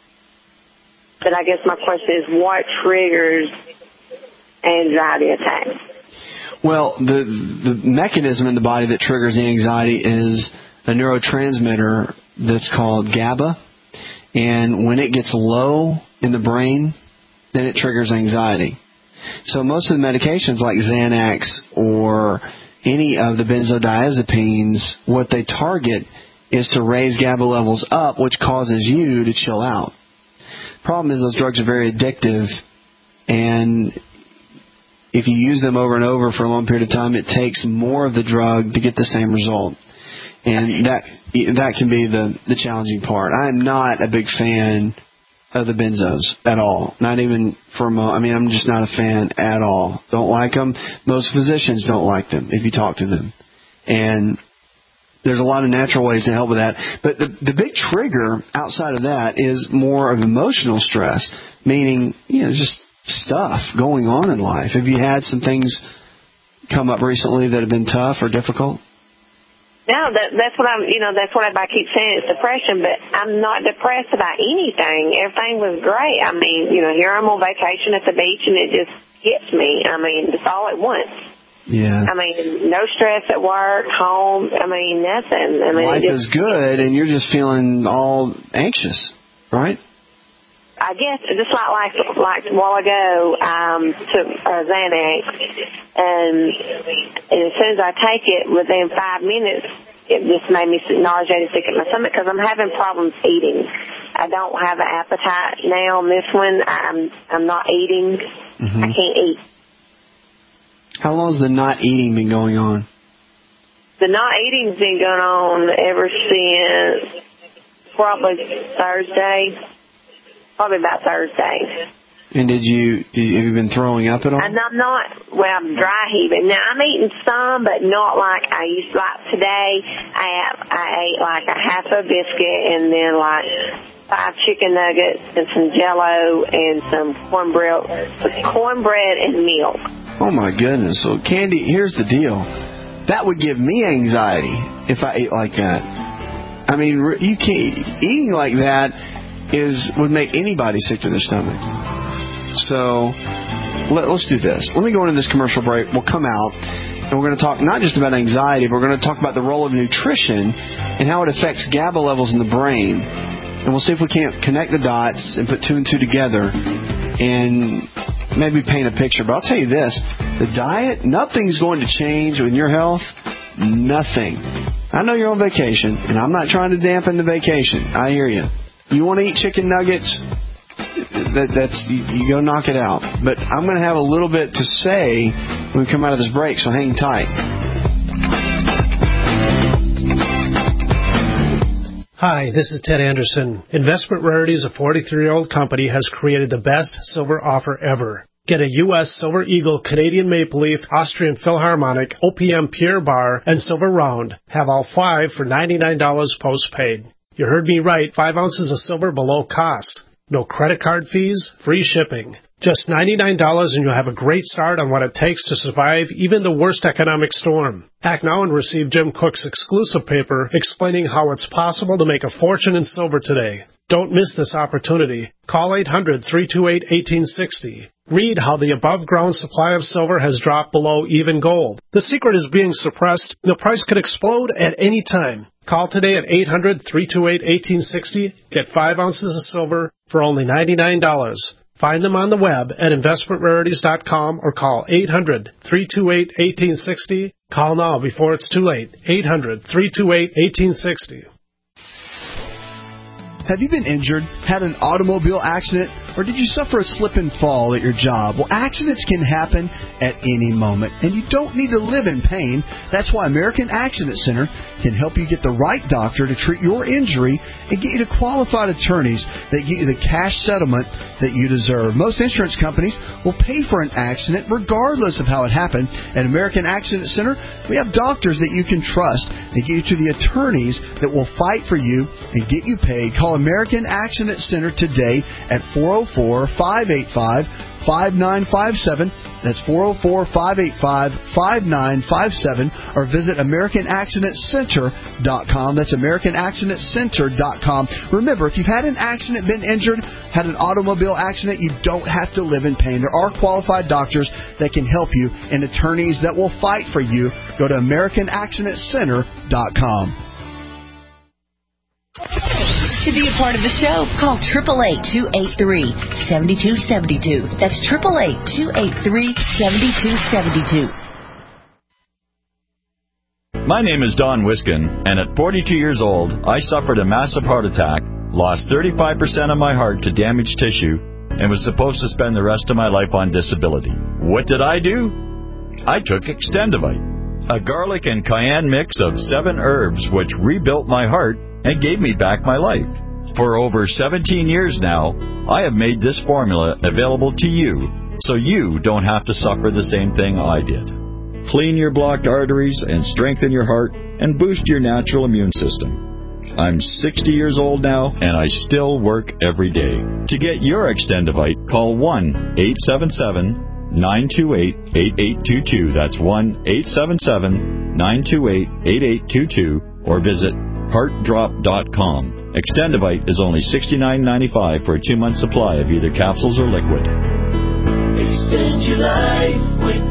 But I guess my question is, what triggers anxiety attacks? Well, the the mechanism in the body that triggers the anxiety is a neurotransmitter that's called GABA. And when it gets low in the brain, then it triggers anxiety. So most of the medications like Xanax or any of the benzodiazepines, what they target is to raise GABA levels up, which causes you to chill out. Problem is those drugs are very addictive, and if you use them over and over for a long period of time, it takes more of the drug to get the same result. And that that can be the, the challenging part. I am not a big fan of the benzos at all. Not even for a moment. I mean, I'm just not a fan at all. Don't like them. Most physicians don't like them if you talk to them. And there's a lot of natural ways to help with that. But the, the big trigger outside of that is more of emotional stress, meaning, you know, just stuff going on in life. Have you had some things come up recently that have been tough or difficult? No, that, that's what I'm, you know, that's what I keep saying, it's depression, but I'm not depressed about anything. Everything was great. I mean, you know, here I'm on vacation at the beach, and it just hits me. I mean, just all at once. Yeah. I mean, no stress at work, home, I mean, nothing. I mean, life just, is good, and you're just feeling all anxious, right? I guess just like like like a while ago, um, took uh, Xanax, and, and as soon as I take it, within five minutes, it just made me nauseated, sick at my stomach because I'm having problems eating. I don't have an appetite now on this one. I'm I'm not eating. Mm-hmm. I can't eat. How long has the not eating been going on? The not eating's been going on ever since probably Thursday. Probably about Thursday. And did you, did you have you been throwing up at all? And I'm not, well, I'm dry heaving. Now, I'm eating some, but not like I used to. Like today, I, I ate like a half a biscuit and then like five chicken nuggets and some Jell-O and some cornbread, cornbread and milk. Oh, my goodness. So, Candy, here's the deal. That would give me anxiety if I ate like that. I mean, you can't, eating like that is would make anybody sick to their stomach. So let, let's do this. Let me go into this commercial break. We'll come out, and we're going to talk not just about anxiety, but we're going to talk about the role of nutrition and how it affects GABA levels in the brain. And we'll see if we can't connect the dots and put two and two together and maybe paint a picture. But I'll tell you this. The diet, nothing's going to change with your health. Nothing. I know you're on vacation, and I'm not trying to dampen the vacation. I hear you. You want to eat chicken nuggets? That, that's you, you go knock it out. But I'm going to have a little bit to say when we come out of this break, so hang tight. Hi, this is Ted Anderson. Investment Rarities, a forty-three-year-old company, has created the best silver offer ever. Get a U S Silver Eagle, Canadian Maple Leaf, Austrian Philharmonic, O P M Pierre Bar, and Silver Round. Have all five for ninety-nine dollars post-paid. You heard me right, five ounces of silver below cost. No credit card fees, free shipping. Just ninety-nine dollars and you'll have a great start on what it takes to survive even the worst economic storm. Act now and receive Jim Cook's exclusive paper explaining how it's possible to make a fortune in silver today. Don't miss this opportunity. Call eight hundred, three two eight, one eight six zero. Read how the above-ground supply of silver has dropped below even gold. The secret is being suppressed. The price could explode at any time. Call today at eight hundred, three two eight, one eight six zero. Get five ounces of silver for only ninety-nine dollars. Find them on the web at investment rarities dot com or call eight hundred, three two eight, one eight six zero. Call now before it's too late. eight hundred, three two eight, one eight six zero. Have you been injured, had an automobile accident, or did you suffer a slip and fall at your job? Well, accidents can happen at any moment, and you don't need to live in pain. That's why American Accident Center can help you get the right doctor to treat your injury and get you to qualified attorneys that get you the cash settlement that you deserve. Most insurance companies will pay for an accident regardless of how it happened. At American Accident Center, we have doctors that you can trust. They get you to the attorneys that will fight for you and get you paid. Call American Accident Center today at four oh four, five eight five, five nine five seven. That's four oh four, five eight five, five nine five seven, or visit American Accident Center dot com. That's American Accident Center dot com. Remember, if you've had an accident, been injured, had an automobile accident, you don't have to live in pain. There are qualified doctors that can help you and attorneys that will fight for you. Go to American Accident Center dot com. To be a part of the show, call eight eight eight, two eight three, seven two seven two. That's eight eight eight, two eight three, seven two seven two. My name is Don Wiskin, and at forty-two years old, I suffered a massive heart attack, lost thirty-five percent of my heart to damaged tissue, and was supposed to spend the rest of my life on disability. What did I do? I took Extendivite, a garlic and cayenne mix of seven herbs which rebuilt my heart and gave me back my life. For over seventeen years now, I have made this formula available to you, so you don't have to suffer the same thing I did. Clean your blocked arteries and strengthen your heart and boost your natural immune system. I'm sixty years old now, and I still work every day. To get your Extendivite, call one eight seven seven, nine two eight, eight eight two two. That's one eight seven seven, nine two eight, eight eight two two, or visit heart drop dot com. Extendivite is only sixty-nine ninety-five for a two-month supply of either capsules or liquid. Extend your life with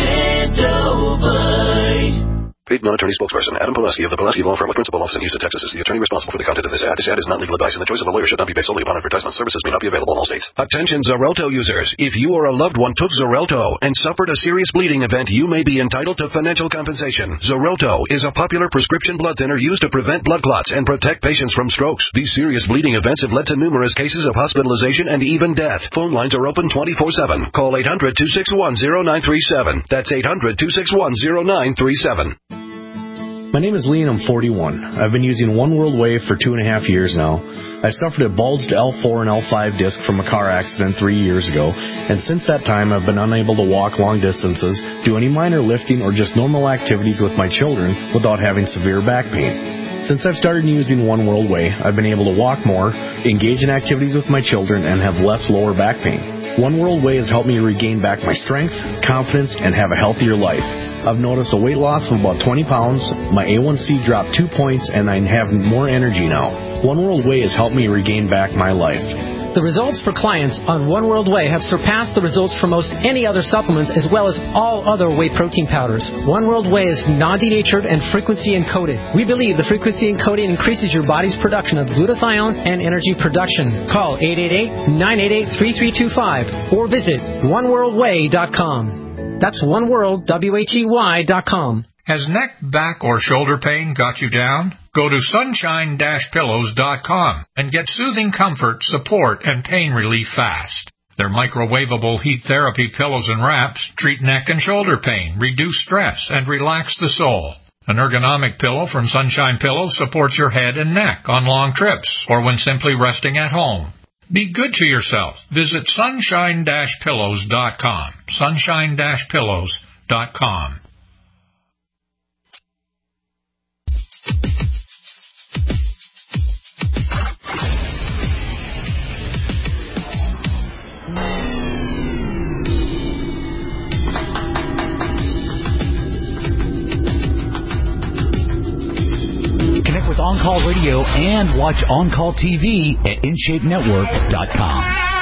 Extendovite. Paid non-attorney spokesperson Adam Pulaski of the Pulaski Law Firm with principal office in Houston, Texas is the attorney responsible for the content of this ad. This ad is not legal advice, and the choice of a lawyer should not be based solely upon advertisement. Services may not be available in all states. Attention Xarelto users. If you or a loved one took Xarelto and suffered a serious bleeding event, you may be entitled to financial compensation. Xarelto is a popular prescription blood thinner used to prevent blood clots and protect patients from strokes. These serious bleeding events have led to numerous cases of hospitalization and even death. Phone lines are open twenty-four seven. Call eight hundred, two six one, zero nine three seven. That's eight hundred, two six one, zero nine three seven. My name is Lee and I'm forty-one. I've been using One World Way for two and a half years now. I suffered a bulged L four and L five disc from a car accident three years ago, and since that time I've been unable to walk long distances, do any minor lifting, or just normal activities with my children without having severe back pain. Since I've started using One World Way, I've been able to walk more, engage in activities with my children, and have less lower back pain. One World Way has helped me regain back my strength, confidence, and have a healthier life. I've noticed a weight loss of about twenty pounds, my A one C dropped two points, and I have more energy now. One World Way has helped me regain back my life. The results for clients on One World Way have surpassed the results for most any other supplements, as well as all other whey protein powders. One World Way is non-denatured and frequency encoded. We believe the frequency encoding increases your body's production of glutathione and energy production. Call eight eight eight, nine eight eight, three three two five or visit one world way dot com. That's one world, W H E Y dot com. Has neck, back, or shoulder pain got you down? Go to sunshine dash pillows dot com and get soothing comfort, support, and pain relief fast. Their microwavable heat therapy pillows and wraps treat neck and shoulder pain, reduce stress, and relax the soul. An ergonomic pillow from Sunshine Pillows supports your head and neck on long trips or when simply resting at home. Be good to yourself. Visit sunshine dash pillows dot com. sunshine dash pillows dot com. Connect with On Call Radio and watch On Call T V at in shape network dot com.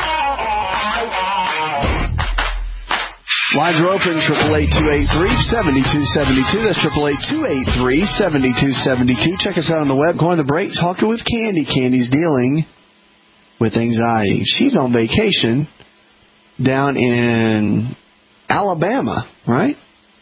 Lines are open, triple eight two eight three seven two seven two. That's triple eight two eight three seven two seven two. Check us out on the web. Go on the break. Talking with Candy. Candy's dealing with anxiety. She's on vacation down in Alabama, right?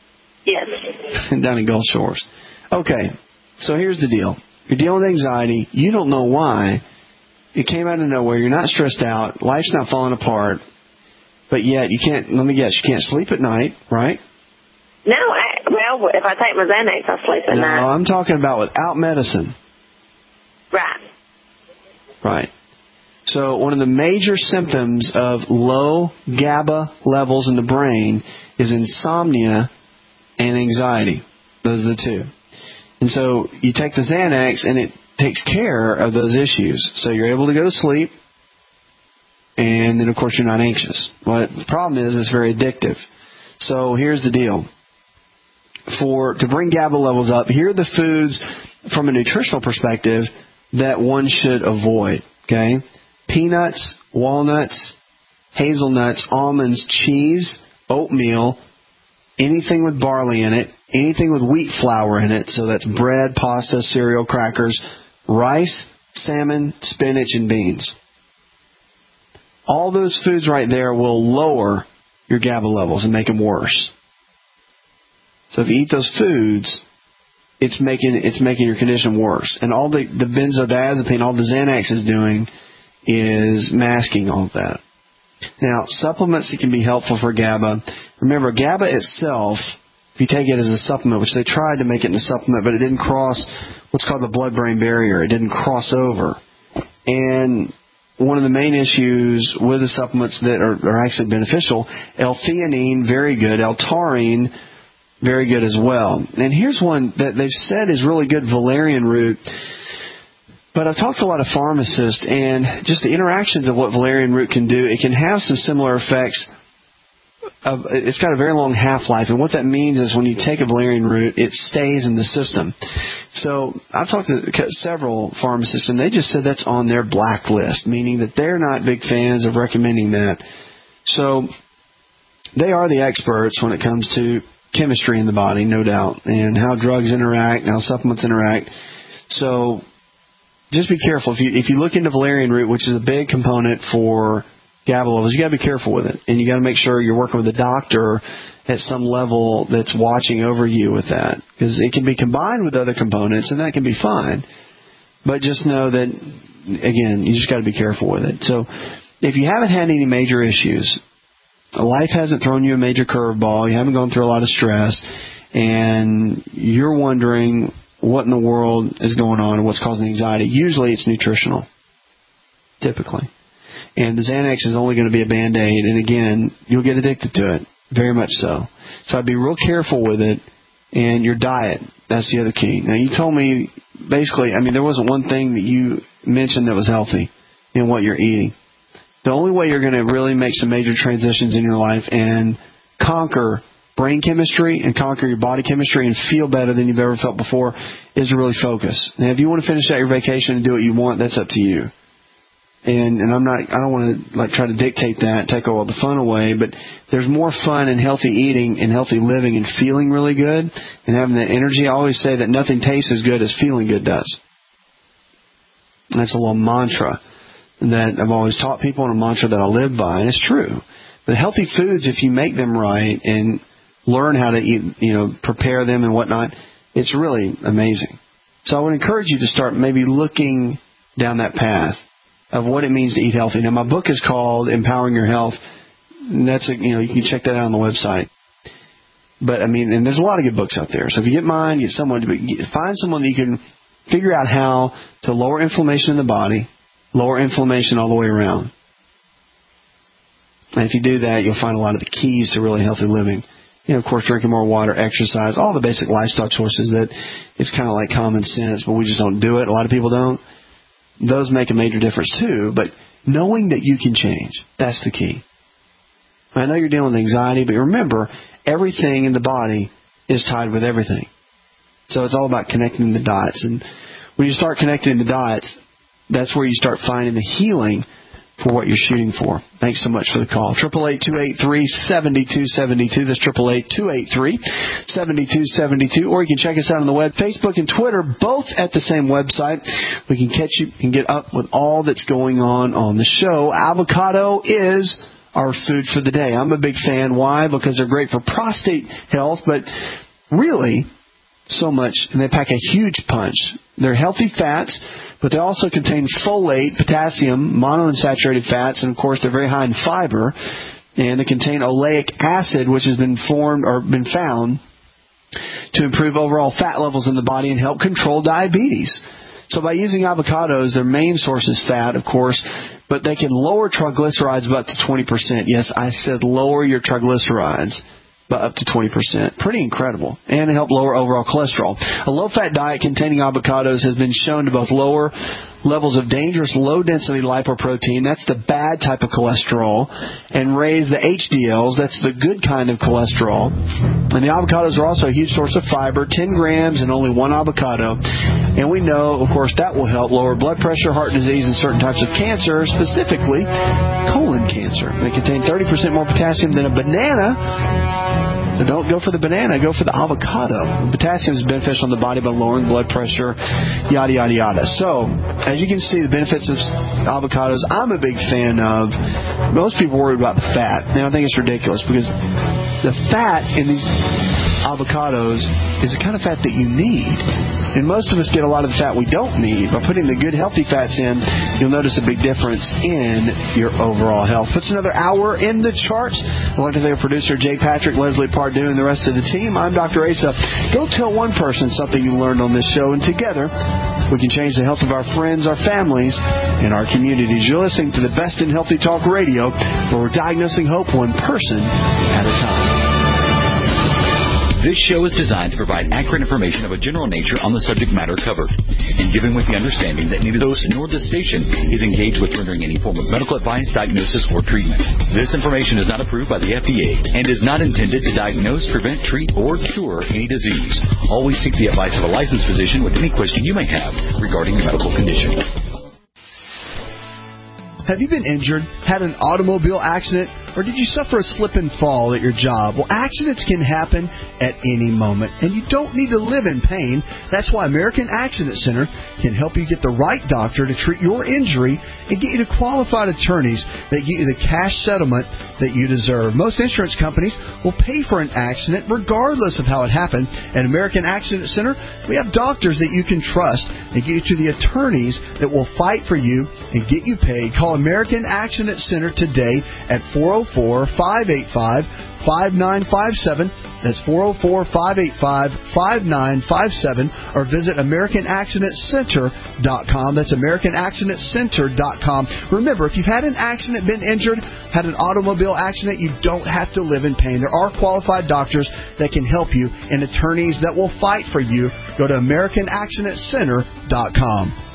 Yes. Down in Gulf Shores. Okay, so here's the deal. You're dealing with anxiety. You don't know why. It came out of nowhere. You're not stressed out. Life's not falling apart. But yet, you can't, let me guess, you can't sleep at night, right? No, I, well, if I take my Xanax, I sleep at no, night. No, I'm talking about without medicine. Right. Right. So one of the major symptoms of low GABA levels in the brain is insomnia and anxiety. Those are the two. And so you take the Xanax, and it takes care of those issues. So you're able to go to sleep. And then, of course, you're not anxious. But the problem is it's very addictive. So here's the deal. For to bring GABA levels up, here are the foods from a nutritional perspective that one should avoid. Okay? Peanuts, walnuts, hazelnuts, almonds, cheese, oatmeal, anything with barley in it, anything with wheat flour in it, so that's bread, pasta, cereal, crackers, rice, salmon, spinach, and beans. All those foods right there will lower your GABA levels and make them worse. So if you eat those foods, it's making it's making your condition worse. And all the, the benzodiazepine, all the Xanax is doing is masking all of that. Now, supplements that can be helpful for GABA. Remember, GABA itself, if you take it as a supplement, which they tried to make it in a supplement, but it didn't cross what's called the blood-brain barrier. It didn't cross over. And one of the main issues with the supplements that are, are actually beneficial, L-theanine, very good. L-taurine, very good as well. And here's one that they've said is really good, valerian root. But I've talked to a lot of pharmacists, and just the interactions of what valerian root can do, it can have some similar effects. Of, it's got a very long half-life, and what that means is when you take a valerian root, it stays in the system. So I've talked to several pharmacists, and they just said that's on their blacklist, meaning that they're not big fans of recommending that. So they are the experts when it comes to chemistry in the body, no doubt, and how drugs interact, how supplements interact. So just be careful. If you if you look into valerian root, which is a big component for GABA levels, you got to be careful with it, and you got to make sure you're working with a doctor at some level that's watching over you with that, because it can be combined with other components, and that can be fine. But just know that, again, you just got to be careful with it. So if you haven't had any major issues, life hasn't thrown you a major curveball, you haven't gone through a lot of stress, and you're wondering what in the world is going on and what's causing anxiety, usually it's nutritional, typically. And the Xanax is only going to be a Band-Aid. And, again, you'll get addicted to it, very much so. So I'd be real careful with it. And your diet, that's the other key. Now, you told me, basically, I mean, there wasn't one thing that you mentioned that was healthy in what you're eating. The only way you're going to really make some major transitions in your life and conquer brain chemistry and conquer your body chemistry and feel better than you've ever felt before is to really focus. Now, if you want to finish out your vacation and do what you want, that's up to you. And and I'm not, I don't want to like try to dictate that, take all the fun away, but there's more fun in healthy eating and healthy living and feeling really good and having that energy. I always say that nothing tastes as good as feeling good does. And that's a little mantra that I've always taught people, and a mantra that I live by, and it's true. But healthy foods, if you make them right and learn how to eat, you know, prepare them and whatnot, it's really amazing. So I would encourage you to start maybe looking down that path of what it means to eat healthy. Now, my book is called Empowering Your Health. And that's a, you know, you can check that out on the website. But, I mean, and there's a lot of good books out there. So if you get mine, get someone to get, find someone that you can figure out how to lower inflammation in the body, lower inflammation all the way around. And if you do that, you'll find a lot of the keys to really healthy living. You know, of course, drinking more water, exercise, all the basic lifestyle choices that it's kind of like common sense, but we just don't do it. A lot of people don't. Those make a major difference too, but knowing that you can change, that's the key. I know you're dealing with anxiety, but remember, everything in the body is tied with everything. So it's all about connecting the dots. And when you start connecting the dots, that's where you start finding the healing for what you're shooting for. Thanks so much for the call. eight eight eight, two eight three, seven two seven two. That's eight eight eight, two eight three, seven two seven two. Or you can check us out on the web, Facebook and Twitter, both at the same website. We can catch you and get up with all that's going on on the show. Avocado is our food for the day. I'm a big fan. Why? Because they're great for prostate health, but really so much, and they pack a huge punch. They're healthy fats, but they also contain folate, potassium, monounsaturated fats, and of course they're very high in fiber. And they contain oleic acid, which has been formed or been found to improve overall fat levels in the body and help control diabetes. So by using avocados, their main source is fat, of course, but they can lower triglycerides by up to twenty percent. Yes, I said lower your triglycerides by up to twenty percent. Pretty incredible. And help lower overall cholesterol. A low-fat diet containing avocados has been shown to both lower levels of dangerous low-density lipoprotein, that's the bad type of cholesterol, and raise the H D Ls, that's the good kind of cholesterol. And the avocados are also a huge source of fiber, ten grams and only one avocado. And we know, of course, that will help lower blood pressure, heart disease, and certain types of cancer, specifically colon cancer. They contain thirty percent more potassium than a banana. So don't go for the banana, go for the avocado. Potassium is beneficial in the body by lowering blood pressure, yada, yada, yada. So, as you can see, the benefits of avocados, I'm a big fan of. Most people worry about the fat. Now, I think it's ridiculous because the fat in these avocados is the kind of fat that you need. And most of us get a lot of the fat we don't need. By putting the good, healthy fats in, you'll notice a big difference in your overall health. Puts another hour in the charts. I'd like to thank our producer, Jay Patrick, Leslie Pardue, and the rest of the team. I'm Doctor Asa. Go tell one person something you learned on this show, and together we can change the health of our friends, our families, and our communities. You're listening to the best in Healthy Talk Radio, where we're diagnosing hope one person at a time. This show is designed to provide accurate information of a general nature on the subject matter covered, and given with the understanding that neither the host nor the station is engaged with rendering any form of medical advice, diagnosis, or treatment. This information is not approved by the F D A and is not intended to diagnose, prevent, treat, or cure any disease. Always seek the advice of a licensed physician with any question you may have regarding your medical condition. Have you been injured, had an automobile accident, or did you suffer a slip and fall at your job? Well, accidents can happen at any moment, and you don't need to live in pain. That's why American Accident Center can help you get the right doctor to treat your injury and get you to qualified attorneys that get you the cash settlement that you deserve. Most insurance companies will pay for an accident regardless of how it happened. At American Accident Center, we have doctors that you can trust and get you to the attorneys that will fight for you and get you paid. Call American Accident Center today at four oh four, five eight five, five nine five seven. That's four oh four, five eight five, five nine five seven, or visit American Accident Center dot com. That's American Accident Center dot com. Remember, if you've had an accident, been injured, had an automobile accident, you don't have to live in pain. There are qualified doctors that can help you and attorneys that will fight for you. Go to American Accident Center dot com.